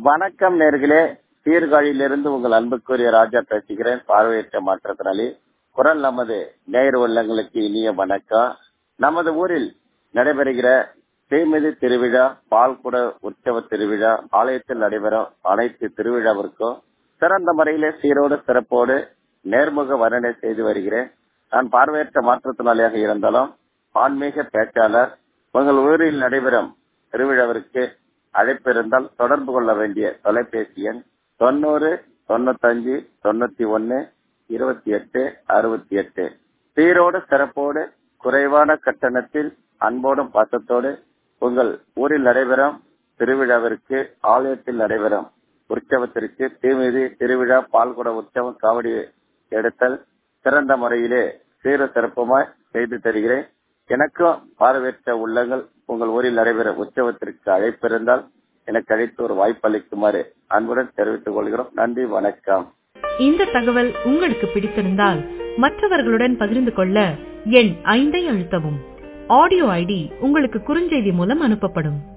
வணக்கம் நேர்களே, சீர்காழியிலிருந்து உங்கள் அன்புக்குரிய ராஜா பேசுகிறேன். பார்வையற்ற மாற்றத்தினாலே குரல் நமது நேயர் உள்ளங்களுக்கு இனிய வணக்கம். நமது ஊரில் நடைபெறுகிற தீமிதி திருவிழா, பால்குட உற்சவ திருவிழா, ஆலயத்தில் நடைபெறும் அனைத்து திருவிழாவிற்கும் சிறந்த முறையிலே சீரோடு சிறப்போடு நேர்முக வர்ணனை செய்து வருகிறேன். நான் பார்வையற்ற மாற்றுத்திறனாளியாக இருந்தாலும் ஆன்மீக பேச்சாளர். உங்கள் ஊரில் நடைபெறும் திருவிழாவிற்கு அழைப்பு இருந்தால் தொடர்பு கொள்ள வேண்டிய தொலைபேசி எண் 90 95 91 28 68. சீரோடு சிறப்போடு குறைவான கட்டணத்தில் அன்போடும் பாசத்தோடு உங்கள் ஊரில் நடைபெறும் திருவிழாவிற்கு, ஆலயத்தில் நடைபெறும் உற்சவத்திற்கு, தீமிதி திருவிழா, பால்குட உற்சவம், காவடி எடுத்தல் சிறந்த முறையிலே சீர சிறப்புமாய் செய்து தருகிறேன். எனக்கும் பார்வையற்ற உள்ளங்கள் உங்கள் ஊரில் நடைபெறும் உற்சவத்திற்கு அழைப்பு இருந்தால் எனக்கு அழைத்து ஒரு வாய்ப்பு அளிக்குமாறு அன்புடன் தெரிவித்துக் கொள்கிறோம். நன்றி, வணக்கம். இந்த தகவல் உங்களுக்கு பிடித்திருந்தால் மற்றவர்களுடன் பகிர்ந்து கொள்ள எண் 5 அழுத்தவும். ஆடியோ ஐடி உங்களுக்கு குறுஞ்செய்தி மூலம் அனுப்பப்படும்.